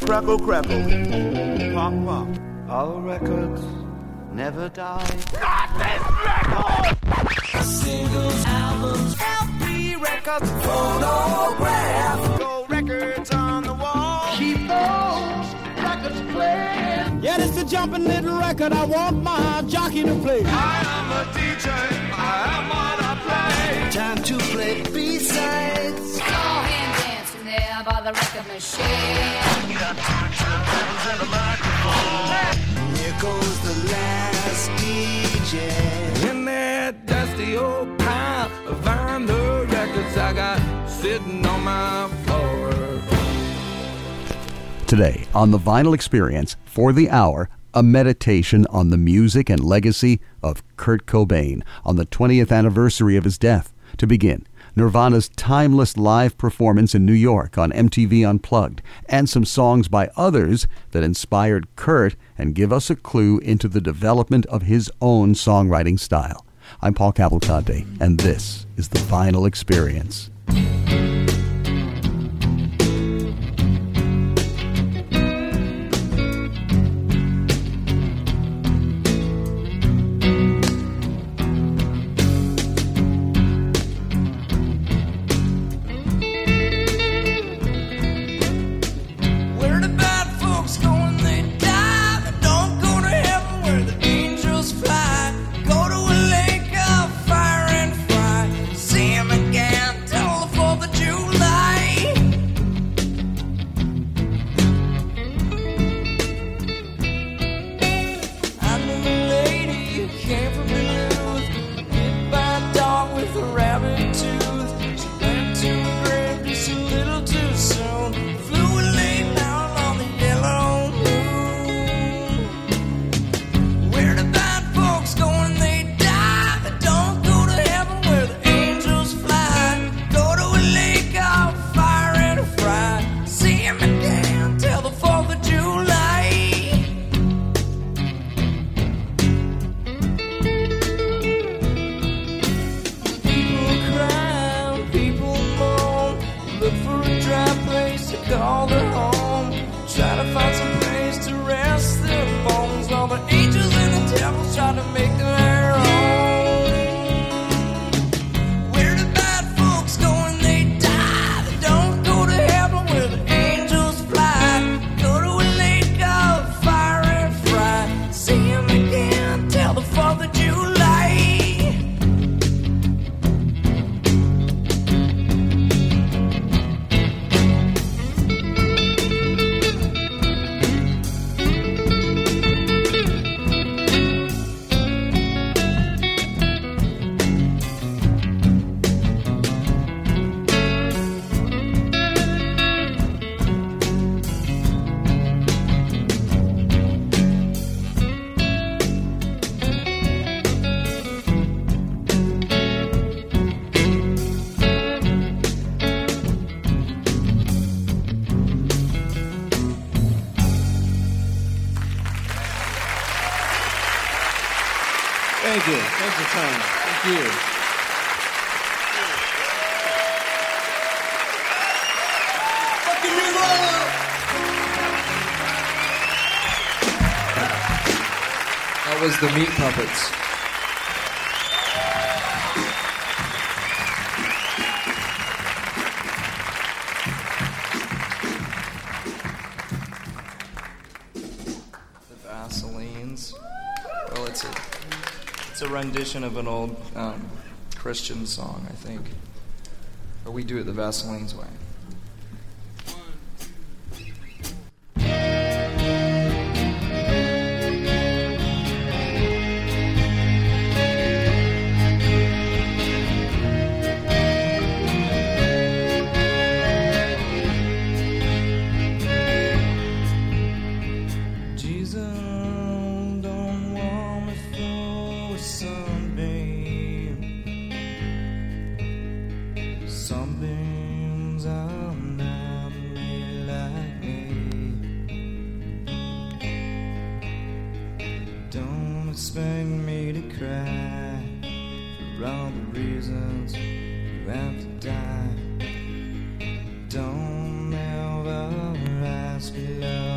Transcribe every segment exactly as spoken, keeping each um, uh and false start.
crackle, crackle. Pop, pop. All records never die. Not this record! Singles, albums, L P records, phonograph. Gold records on the wall. Keep those records playing. Yeah, it's a jumping little record. I want my jockey to play. I am a D J. I am what I play. Time to play B-sides. Go hand dancing there by the record machine. Got two turntables and a microphone. Here goes the last D J. In that dusty old pile of vinyl records I got sitting on my floor. Today on The Vinyl Experience, for the hour, a meditation on the music and legacy of Kurt Cobain on the twentieth anniversary of his death. To begin, Nirvana's timeless live performance in New York on M T V Unplugged, and some songs by others that inspired Kurt and give us a clue into the development of his own songwriting style. I'm Paul Cavalcante, and this is The Vinyl Experience. Thank you. Thanks for coming. Thank you. Fucking Nirvana! That was the Meat Puppets. The Vaselines. Well, it's a it's a rendition of an old um, Christian song, I think. Or we do it the Vaselines way. Expect me to cry for all the reasons you have to die. Don't ever ask me love.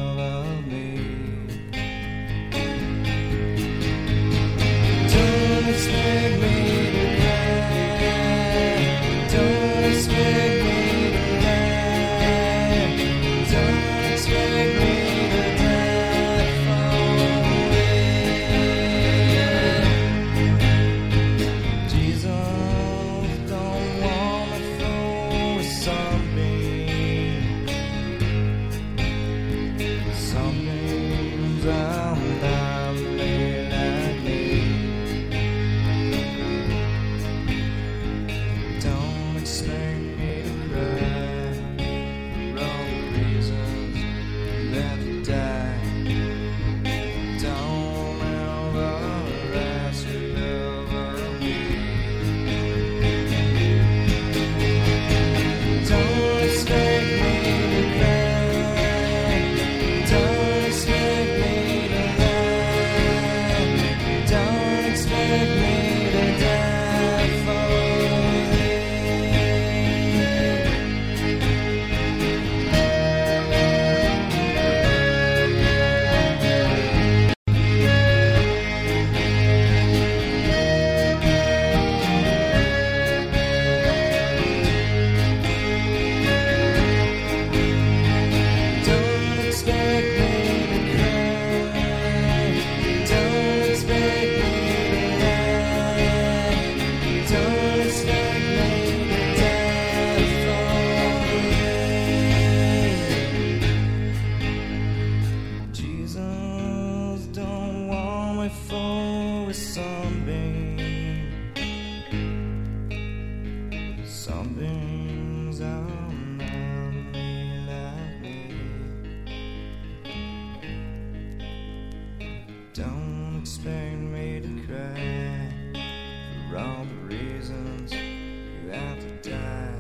Don't expect me to cry for all the reasons you have to die.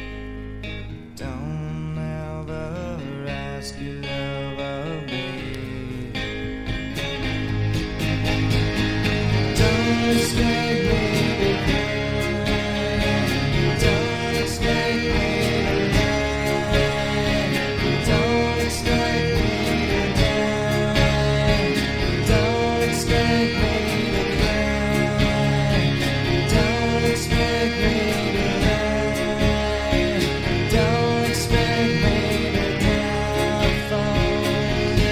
Don't ever ask your love of me. Don't expect me to cry. Don't expect me to die. Don't expect me to die. Don't expect me to cry. Don't expect me to die. Don't expect me to die for you.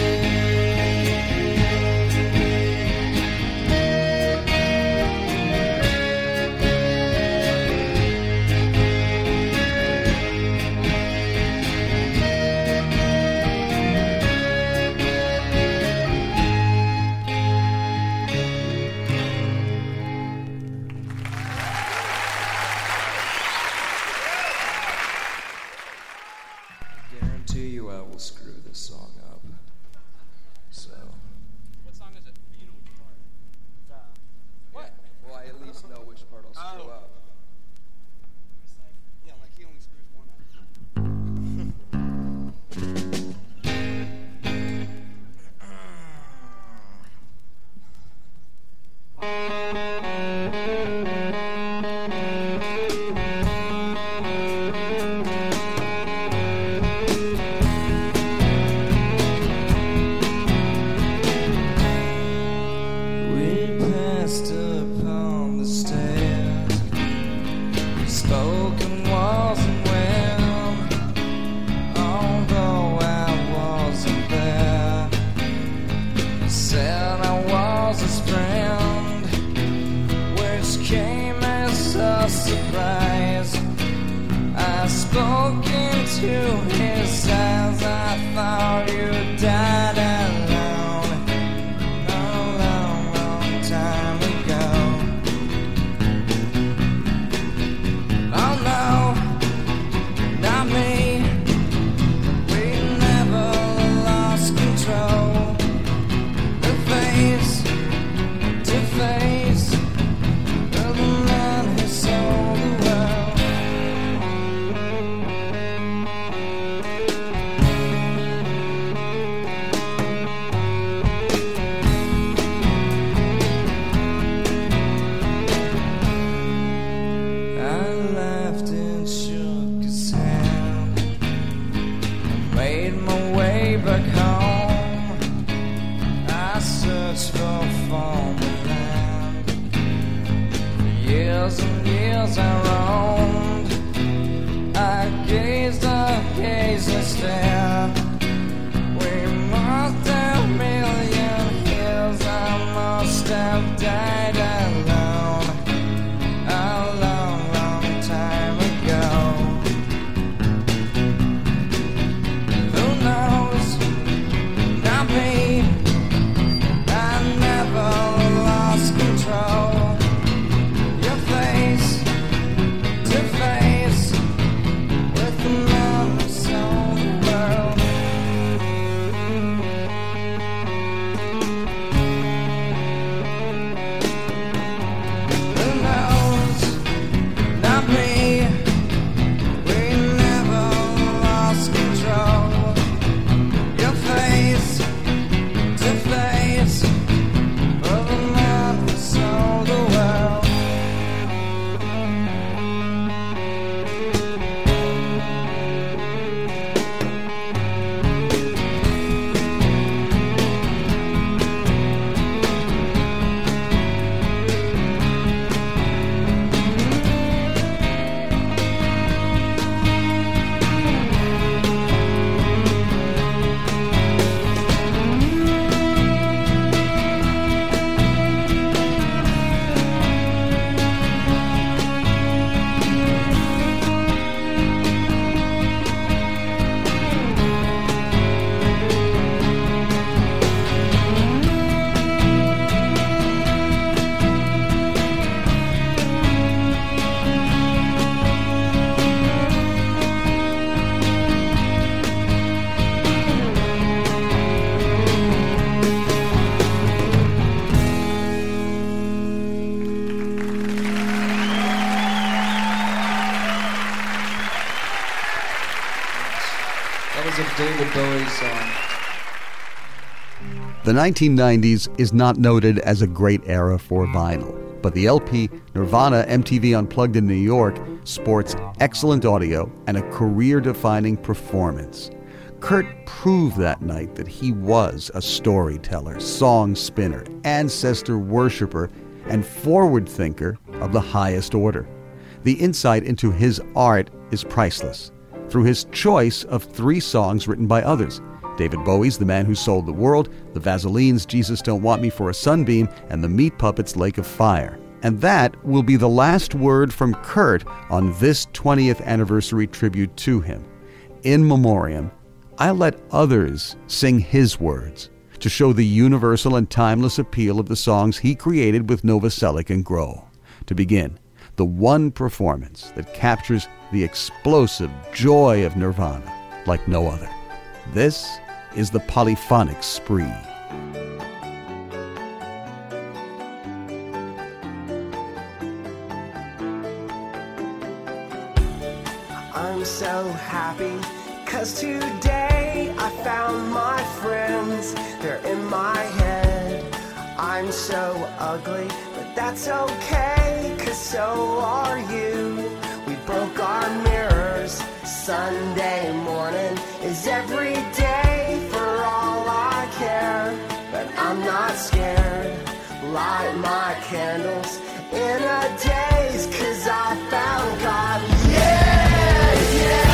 Guarantee you I will screw this song up. So. What song is it? You know which part. What? Well, I at least know which part I'll screw Oh. up. Yeah, like he only screws one up. We passed upon the stairs, spoken wasn't well, although I wasn't there. Said I was his friend, which came as a surprise. I spoke into his eyes, I thought you died alone a long, long time ago. Oh no, not me. We never lost control. The face to face of the man who sold the world. I laughed and shook his hand. I made my way back home. I searched for foreign land. For years and years I roamed. I gazed, I gazed and stared. We must have a million years. I must have died alone a long, long time ago. Who knows? Not me. I never lost control. Your face to face with the man who sold the world. Bowie song. The nineteen nineties is not noted as a great era for vinyl, but the L P Nirvana M T V Unplugged in New York sports excellent audio and a career-defining performance. Kurt proved that night that he was a storyteller, song spinner, ancestor worshiper, and forward thinker of the highest order. The insight into his art is priceless. Through his choice of three songs written by others, David Bowie's The Man Who Sold the World, the Vaselines' Jesus Don't Want Me for a Sunbeam, and the Meat Puppets' Lake of Fire. And that will be the last word from Kurt on this twentieth anniversary tribute to him. In memoriam, I let others sing his words to show the universal and timeless appeal of the songs he created with Novoselic and Grohl. To begin, the one performance that captures the explosive joy of Nirvana like no other. This is the Polyphonic Spree. I'm so happy, 'cause today I found my friends. They're in my head. I'm so ugly, but that's okay, 'cause so are you. We broke our mirrors. Sunday morning is every day for all I care. But I'm not scared. Light my candles in a daze, 'cause I found God. Yeah, yeah.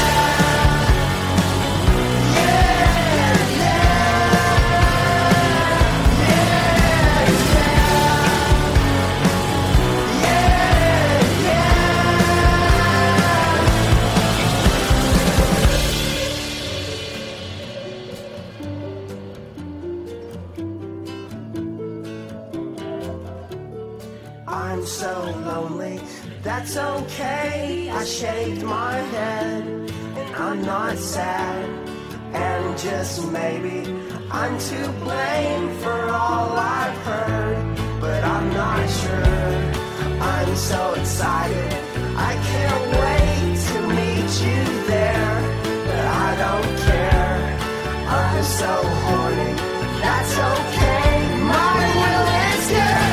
I'm so lonely, that's okay. I shaved my head, and I'm not sad. And just maybe I'm to blame for all I've heard, but I'm not sure. I'm so excited, I can't wait to meet you there. But I don't care, I'm so horny, that's okay. My will is good.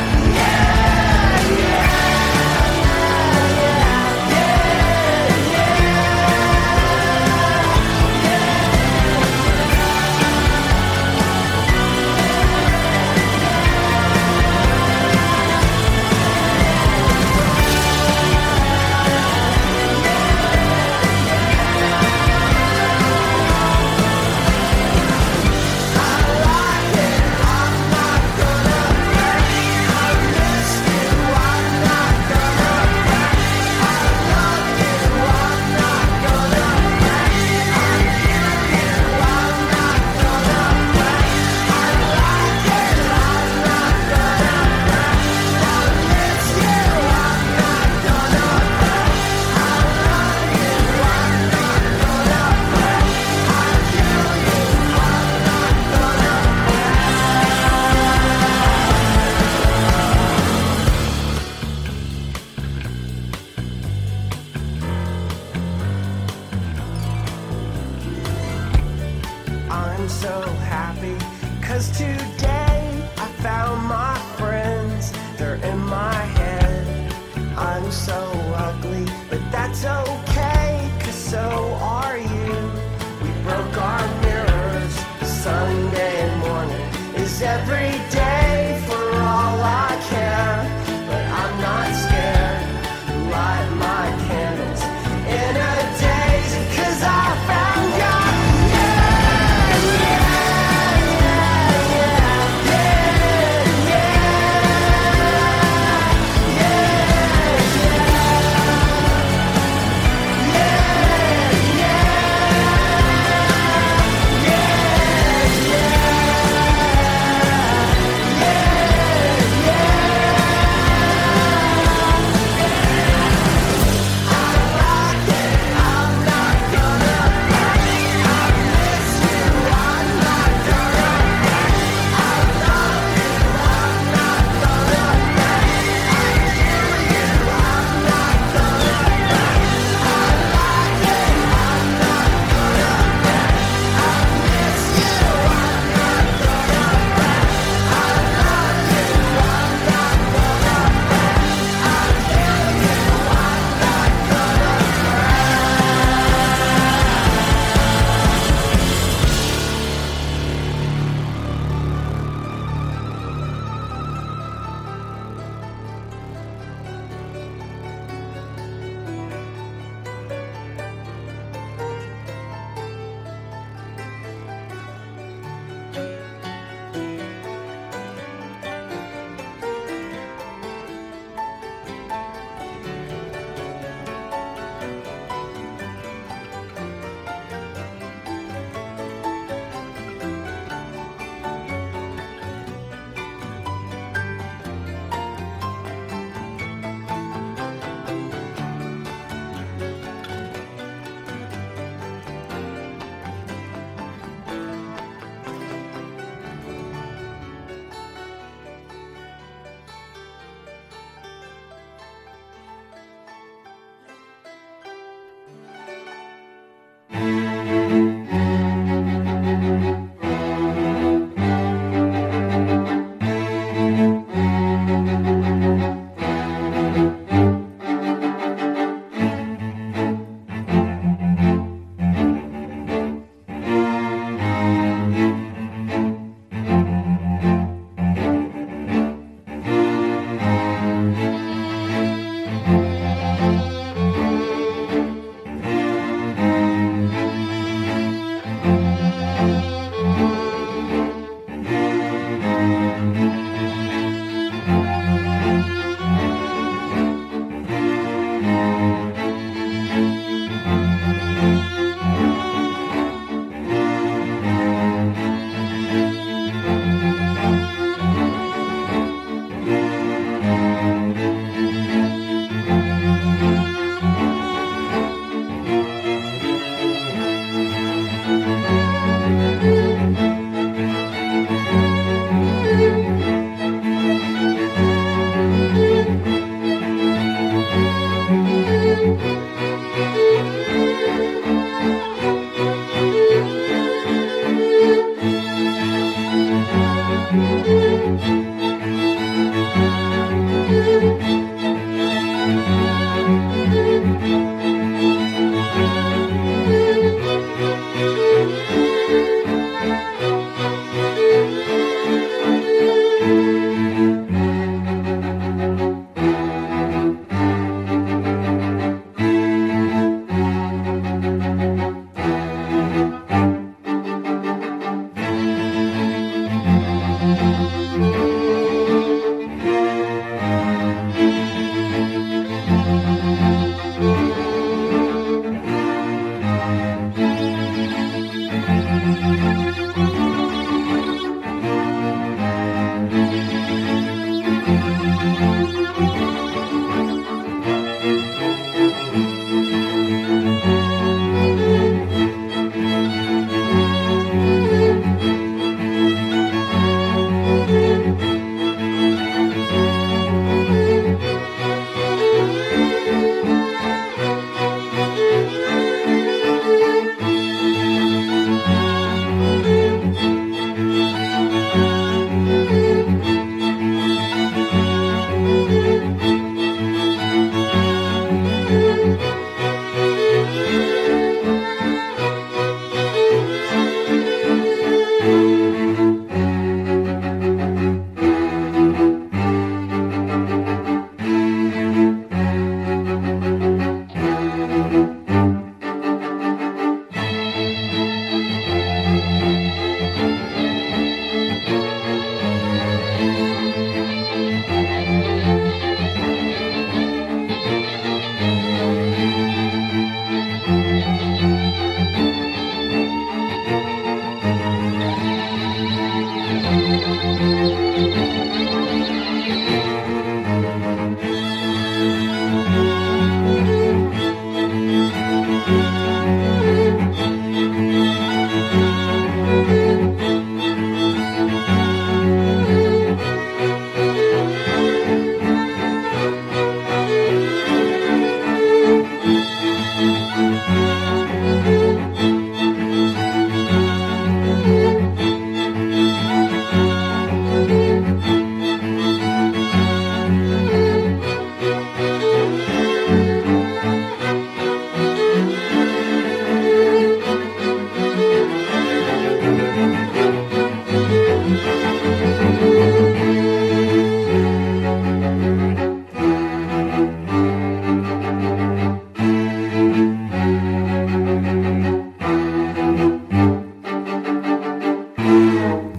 I'm so happy, 'cause today I found my friends. They're in my head. I'm so ugly, but that's okay, 'cause so are you. We broke our mirrors. Sunday morning is every day for all I care. But I'm not scared. Light my candles in a daze, 'cause I found God.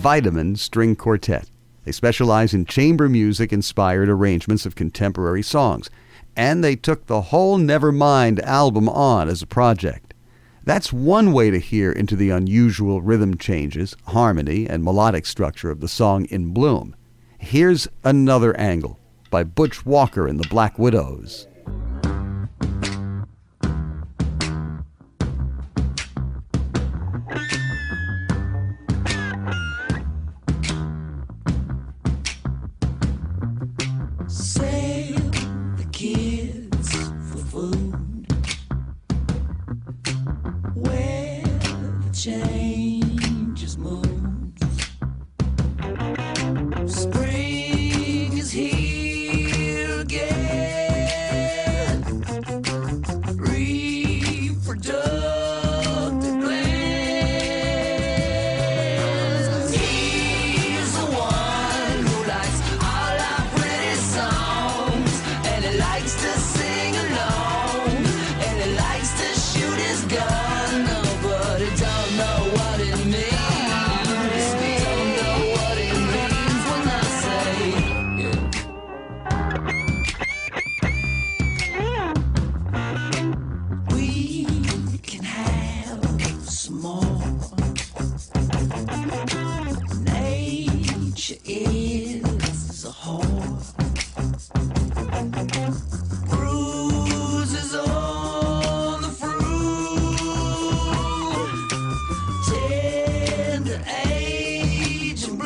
Vitamin String Quartet. They specialize in chamber music-inspired arrangements of contemporary songs, and they took the whole Nevermind album on as a project. That's one way to hear into the unusual rhythm changes, harmony, and melodic structure of the song In Bloom. Here's another angle by Butch Walker and the Black Widows. Save the kids for food. Where the changes moves. Spring is here again. Reproductive glands. He's the one who likes all our pretty songs, and he likes to sing along, and he likes to shoot his gun. No, but he don't know what it means. He don't know what it means when I say it. We can have some more. Nature is a whore. Bruises on the fruit. Tender age and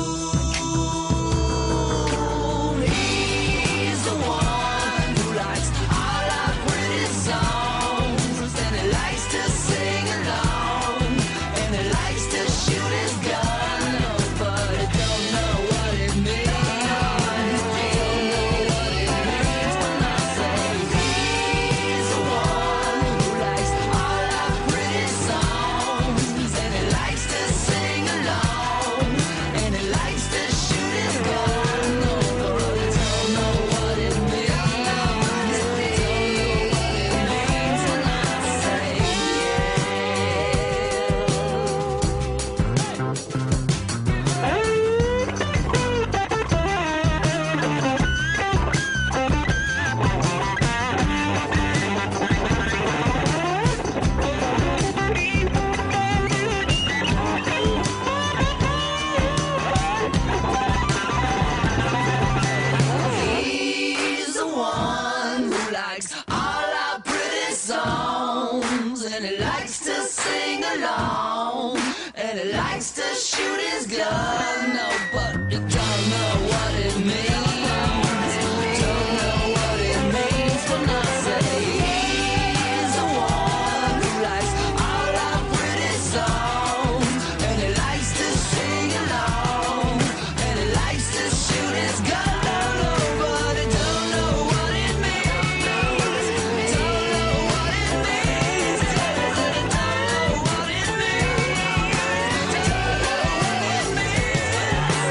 bloom. He's the one who likes all our pretty songs, and he likes to sing along, and he likes to shoot his gun. Oh, but he don't know what it means. He don't know what it means when I say he's the one who likes all our pretty songs, and he likes to sing along, and he likes to shoot his gun. Oh, but he don't know what it means. He don't know what it means when I say he's the one who likes all our pretty songs, and he likes to sing along, and he likes to shoot his gun. No, but he don't know what it means. Don't know what it means when I say he's the one who likes all our pretty songs, and he likes to sing along, and he likes to shoot his gun. No, but he don't know what it means. Don't know what it means. Don't know what it means. Don't know what it means.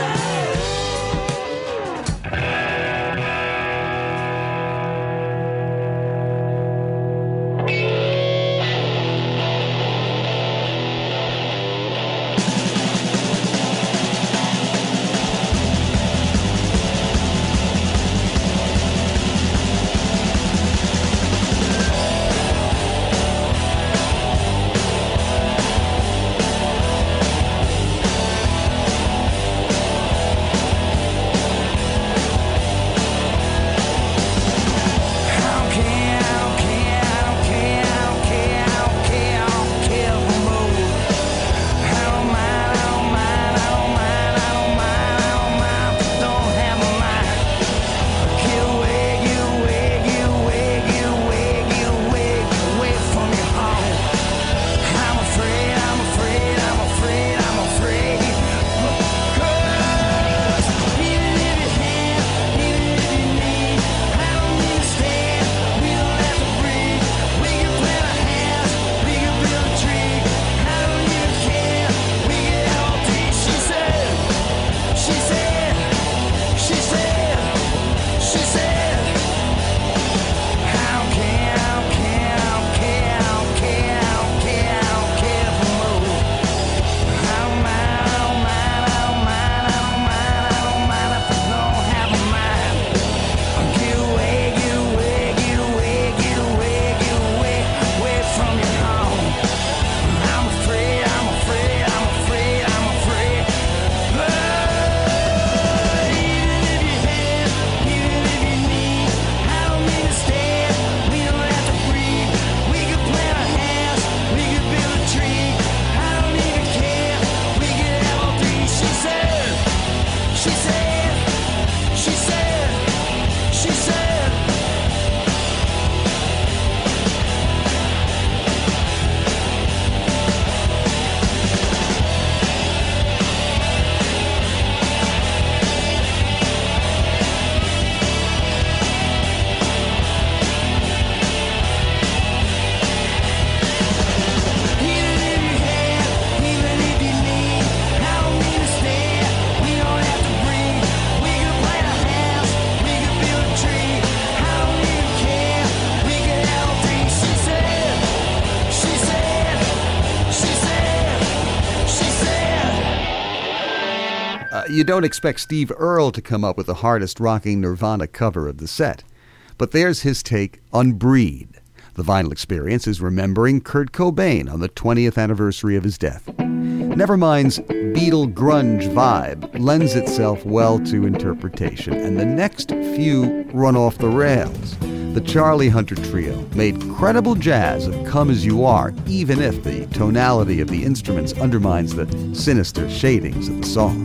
Uh, you don't expect Steve Earle to come up with the hardest-rocking Nirvana cover of the set. But there's his take on Breed. The Vinyl Experience is remembering Kurt Cobain on the twentieth anniversary of his death. Nevermind's Beatle grunge vibe lends itself well to interpretation, and the next few run off the rails. The Charlie Hunter Trio made credible jazz of Come As You Are, even if the tonality of the instruments undermines the sinister shadings of the song.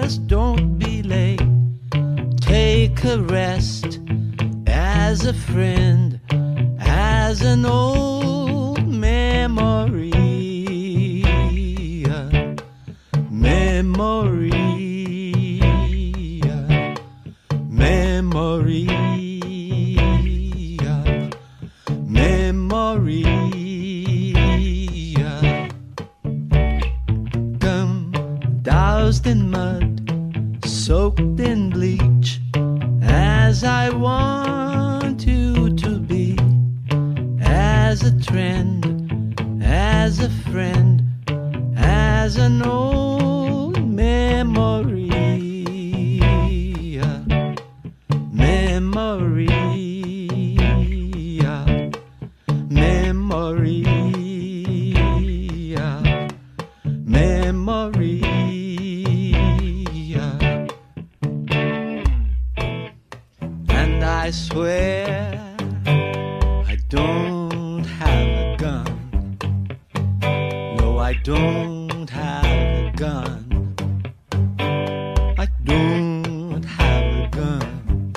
just don't be late. Take a rest as a friend, as an old memory. Memory. Memory. Memory. Come doused in mud, soaked in bleach, as I want you to be, as a trend, as a friend, as an old memory. Memory. Memory. Memory. And I swear I don't have a gun. No, I don't have a gun. I don't have a gun.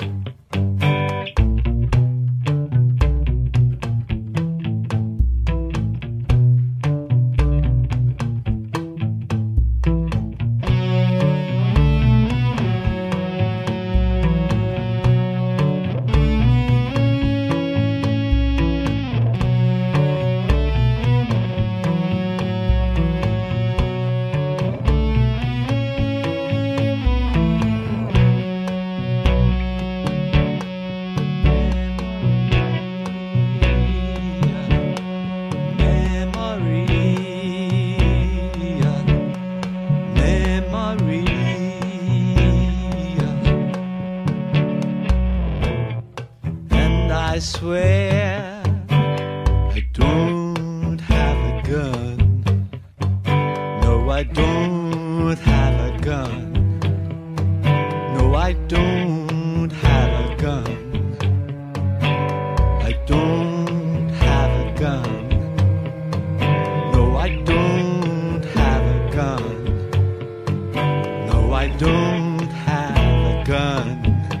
I swear I don't have a gun. No, I don't have a gun. No, I don't have a gun. I don't have a gun. No, I don't have a gun. No, I don't have a gun.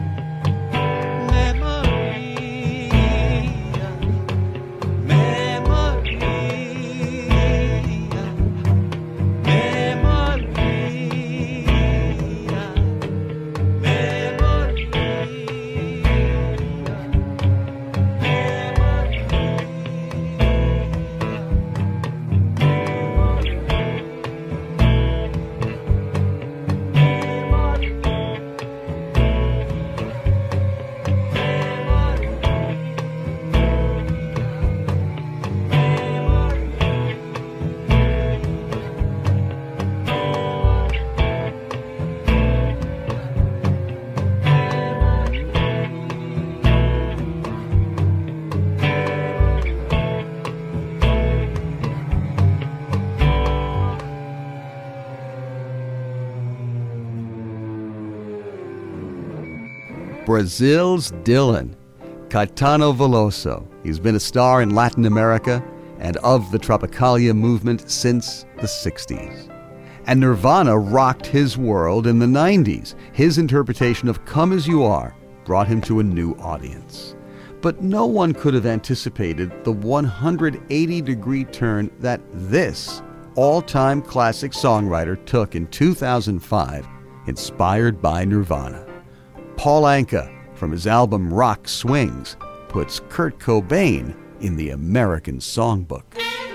Brazil's Dylan, Caetano Veloso. He's been a star in Latin America and of the Tropicalia movement since the sixties. And Nirvana rocked his world in the nineties. His interpretation of Come As You Are brought him to a new audience. But no one could have anticipated the one hundred eighty degree turn that this all-time classic songwriter took in two thousand five, inspired by Nirvana. Paul Anka, from his album Rock Swings, puts Kurt Cobain in the American Songbook.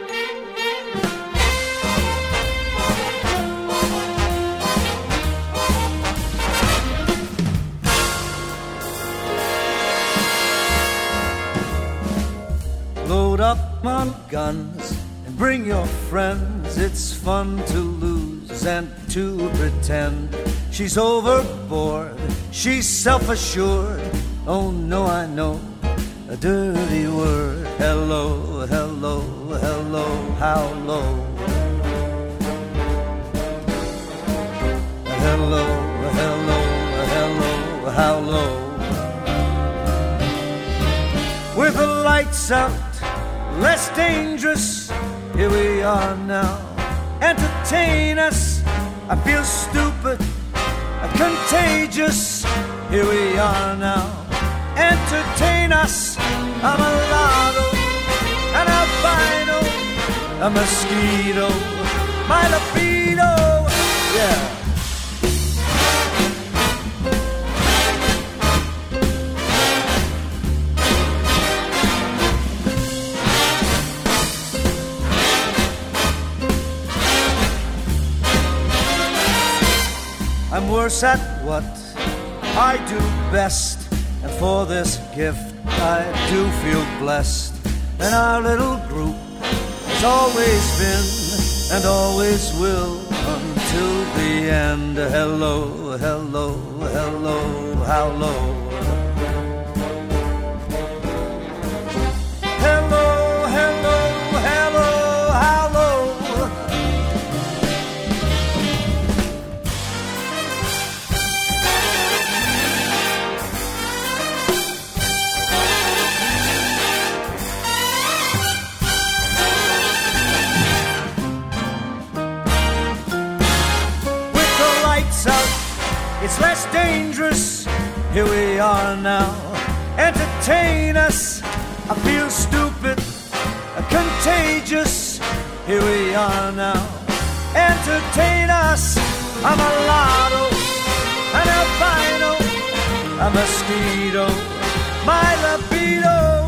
Load up on guns and bring your friends. It's fun to lose and to pretend. She's overboard, she's self-assured. Oh no, I know a dirty word. Hello, hello, hello, how low? Hello, hello, hello, how low? With the lights out, less dangerous, here we are now. Entertain us, I feel stupid, contagious. Here we are now. Entertain us. I'm a mulatto, an albino, a mosquito, my libido. Yeah. I'm worse at what I do best, and for this gift I do feel blessed. And our little group has always been and always will until the end. Hello, hello, hello, how low? Hello, hello, hello, how low? It's less dangerous. Here we are now. Entertain us. I feel stupid, contagious. Here we are now. Entertain us. I'm a mulatto, an albino, a mosquito, my libido.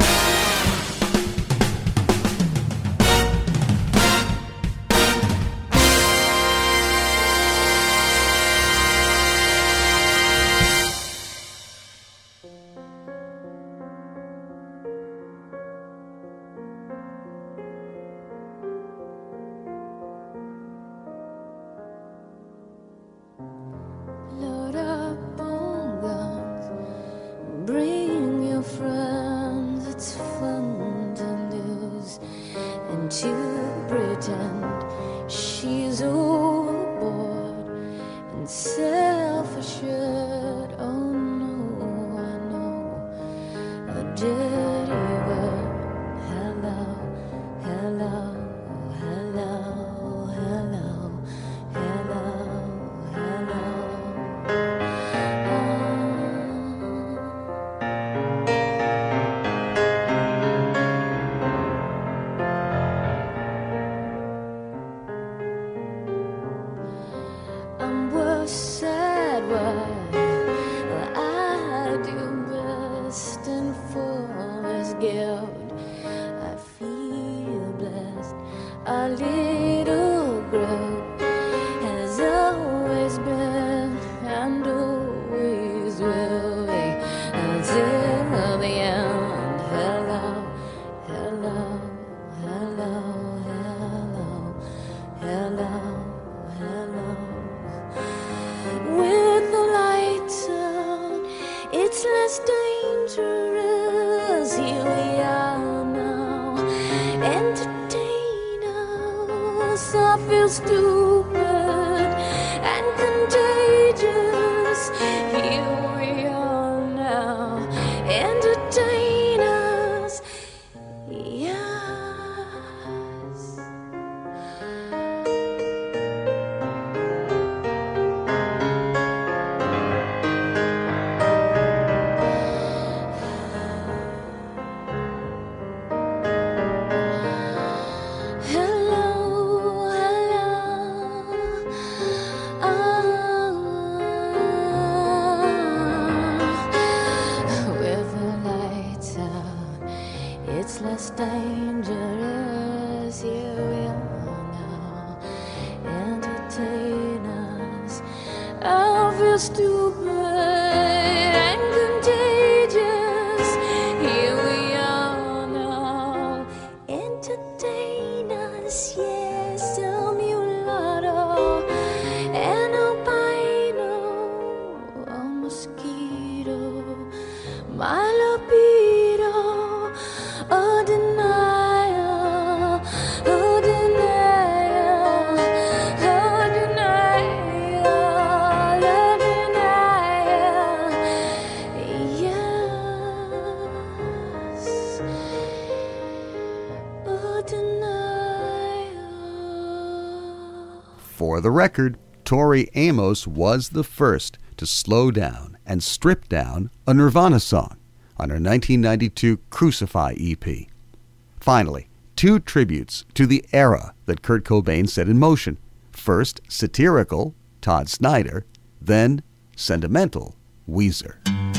Bring your friends, it's fun to lose and to pretend she's overboard and self-assured. Oh no, I know a dirty word. Hello, hello, hello, hello, hello, hello. Our little group has always been and always will be until the end. Hello, hello, hello, hello, hello, hello. With the lights on, it's less dangerous. Here we are now. Entertain. I feel stupid and contagious. Here we are now. Entertain us. Yes. Less dangerous, here we are now. Entertain us. I feel stupid and contagious. Here we are now. Entertain us, yes, a mulatto, an albino, a mosquito, my libido. Oh, denial, oh, denial, oh, denial, oh, denial, yes, oh, denial. For the record, Tori Amos was the first to slow down and strip down a Nirvana song on her nineteen ninety-two Crucify E P. Finally, two tributes to the era that Kurt Cobain set in motion. First, satirical, Todd Snyder, then sentimental, Weezer.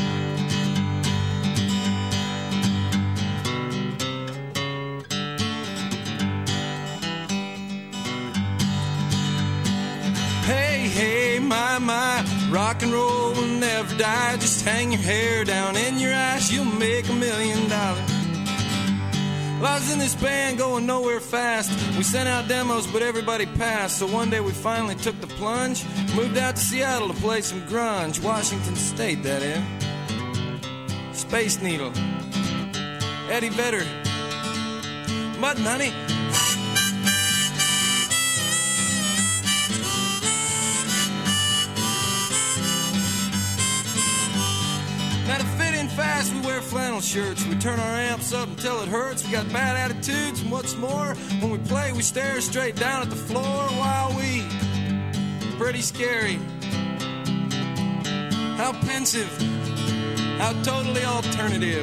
Hey, hey, my, my, rock and roll will never die. Just hang your hair down in your eyes, you'll make a million dollars. Well, I was in this band going nowhere fast. We sent out demos, but everybody passed. So one day we finally took the plunge, moved out to Seattle to play some grunge. Washington State, that is. Space Needle, Eddie Vedder, Mud and Honey. Now to fit in fast, we wear flannel shirts. We turn our amps up until it hurts. We got bad attitudes, and what's more, when we play, we stare straight down at the floor while we... Pretty scary. How pensive. How totally alternative.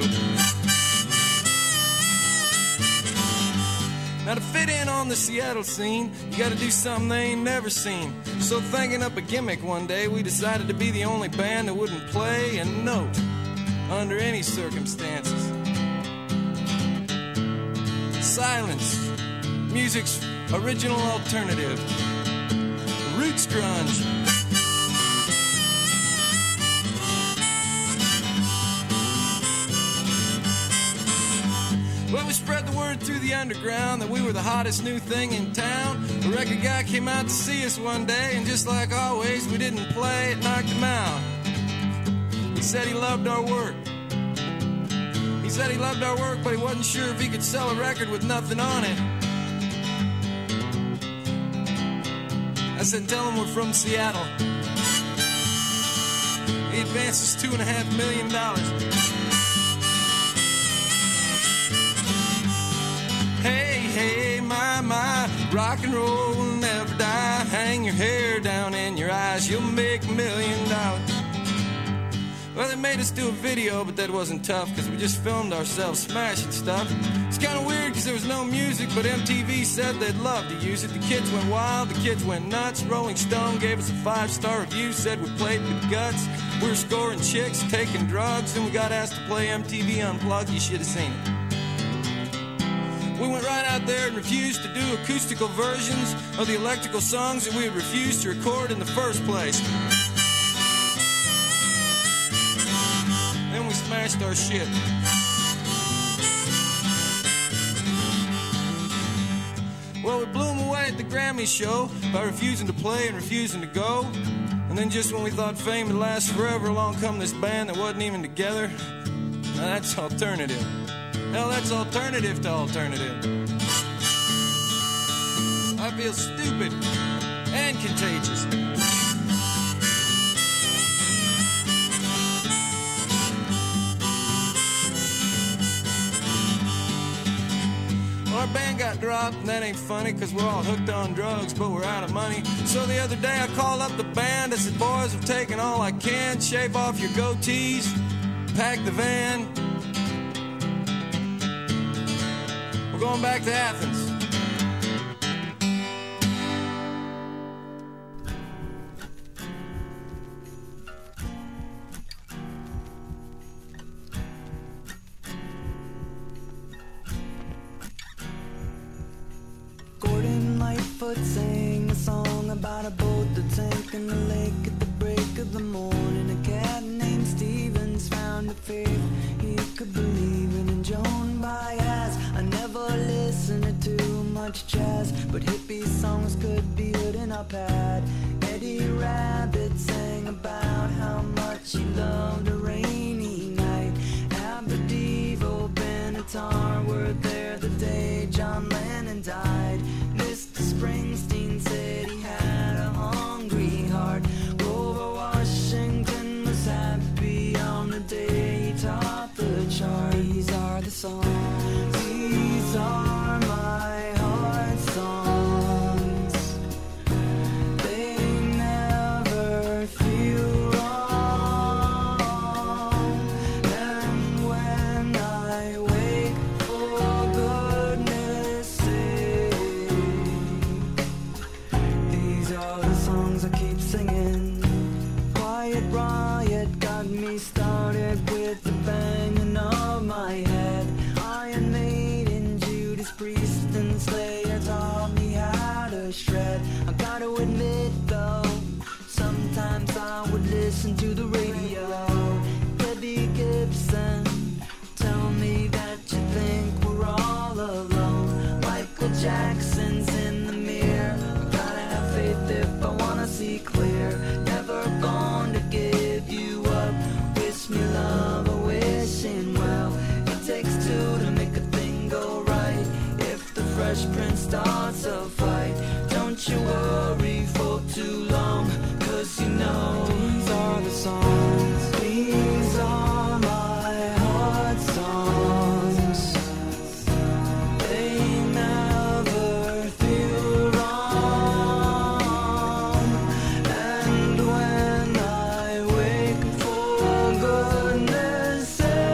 Now to fit in on the Seattle scene, you gotta do something they ain't never seen. So thinking up a gimmick one day, we decided to be the only band that wouldn't play a note under any circumstances. Silence, music's original alternative. Roots grunge. Well, we spread the word through the underground that we were the hottest new thing in town. The record guy came out to see us one day, and just like always, we didn't play, it knocked him out. He said he loved our work. He said he loved our work, but he wasn't sure if he could sell a record with nothing on it. I said, tell him we're from Seattle. He advances two and a half million dollars. Hey, hey, my, my, rock and roll will never die. Hang your hair down in your eyes, you'll make a million dollars. Well, they made us do a video, but that wasn't tough, because we just filmed ourselves smashing stuff. It's kind of weird, because there was no music, but M T V said they'd love to use it. The kids went wild, the kids went nuts. Rolling Stone gave us a five-star review, said we played with guts. We were scoring chicks, taking drugs, and we got asked to play M T V Unplugged. You should have seen it. We went right out there and refused to do acoustical versions of the electrical songs that we had refused to record in the first place. Then we smashed our shit. Well, we blew them away at the Grammy show by refusing to play and refusing to go. And then just when we thought fame would last forever, along come this band that wasn't even together. Now that's alternative. Hell, that's alternative to alternative. I feel stupid and contagious. Well, our band got dropped, and that ain't funny, because we're all hooked on drugs, but we're out of money. So the other day I called up the band. I said, boys, I'm taking all I can. Shave off your goatees, pack the van. We're going back to Athens. Gordon Lightfoot sang a song about a boat that sank in the lake at the break of the morning. A cat named Stevens found a faith he could believe in. And Joan Baez, I never listened to too much jazz, but hippie songs could be good in our pad. Eddie Rabbit sang about how much he loved a rainy night. Abedivo, Benatar were there the day John Lennon died. Mister Springsteen said he had a hungry heart. Grover Washington was happy on the day he topped the chart. These are the songs, these are my heart songs. They never feel listen to the radio. Debbie Gibson, tell me that you think we're all alone. Michael Jackson's in the mirror. Gotta have faith if I wanna see clear. Never going to give you up. Wish me love or wishing well. It takes two to make a thing go right. If the Fresh Prince starts a fight, don't you worry for too long, 'cause you know these are the songs. These are my heart songs. They never feel wrong. And when I wake, for goodness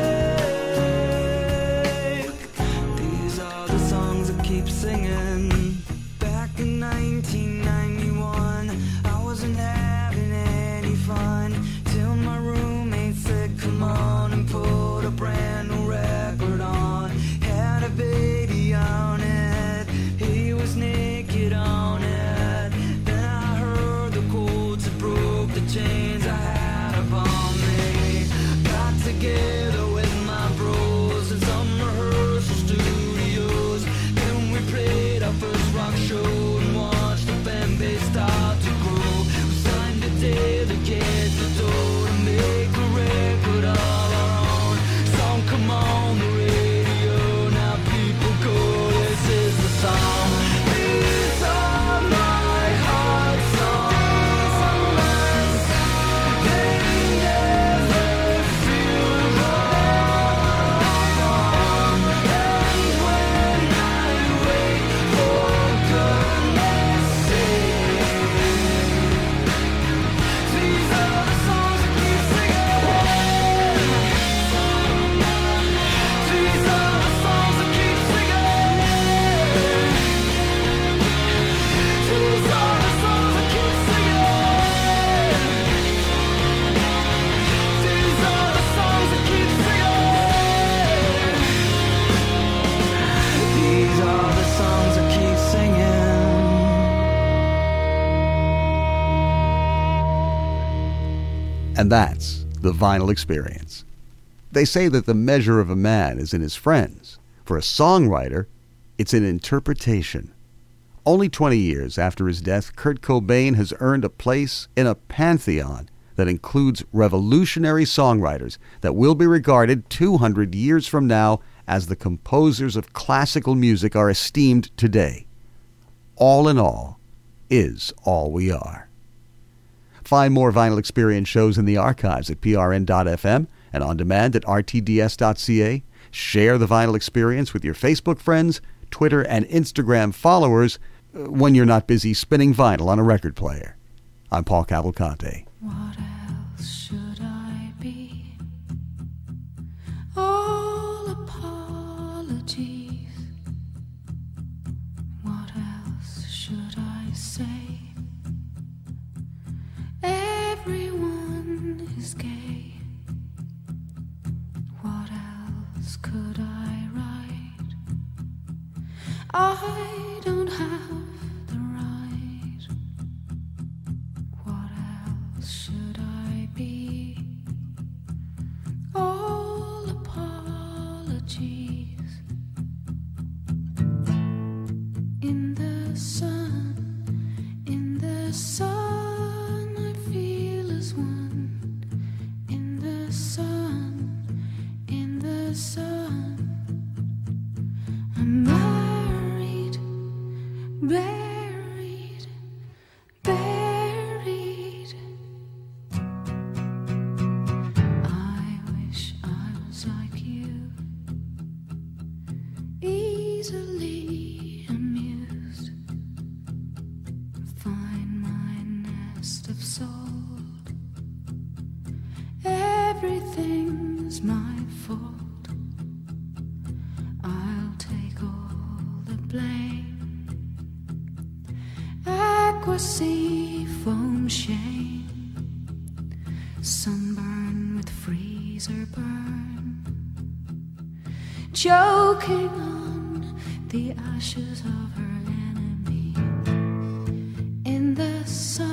sake, these are the songs I keep singing. Back in nineteen ninety-one, I wasn't having any fun till my roommate said, come on, and put a brand new record on. Had a baby on it, he was naked on it. Then I heard the chords that broke the chains I had upon me. Got together with my bros in some rehearsal studios. Then we played our first rock show and watched the fan base start to grow. We signed to dedicate the door to make a record all our own. Song come on the radio, now people go, this is the song. These are my heart songs. They never feel wrong. And when I wake, for goodness sake, these are the songs I keep singing. These are the songs I keep singing. These are the songs I keep singing. These are the songs I keep singing. These are the songs I keep singing. And that's the vinyl experience. They say that the measure of a man is in his friends. For a songwriter, it's in interpretation. Only twenty years after his death, Kurt Cobain has earned a place in a pantheon that includes revolutionary songwriters that will be regarded two hundred years from now as the composers of classical music are esteemed today. All in All is all we are. Find more Vinyl Experience shows in the archives at p r n dot f m and on demand at r t d s dot c a. Share the Vinyl Experience with your Facebook friends, Twitter, and Instagram followers uh, when you're not busy spinning vinyl on a record player. I'm Paul Cavalcante. What else should I be? All apologies. What else should I say? Everyone is gay. What else could I write? I don't have the right. What else should I be? All apologies. In the sun, in the sun, I feel as one. In the sun, in the sun, I'm married, buried, buried. I wish I was like you, easily amused. Find my nest of salt. Everything's my fault. I'll take all the blame. Aqua sea foam shame. Sunburn with freezer burn. Choking on the ashes of her enemy. In the sun.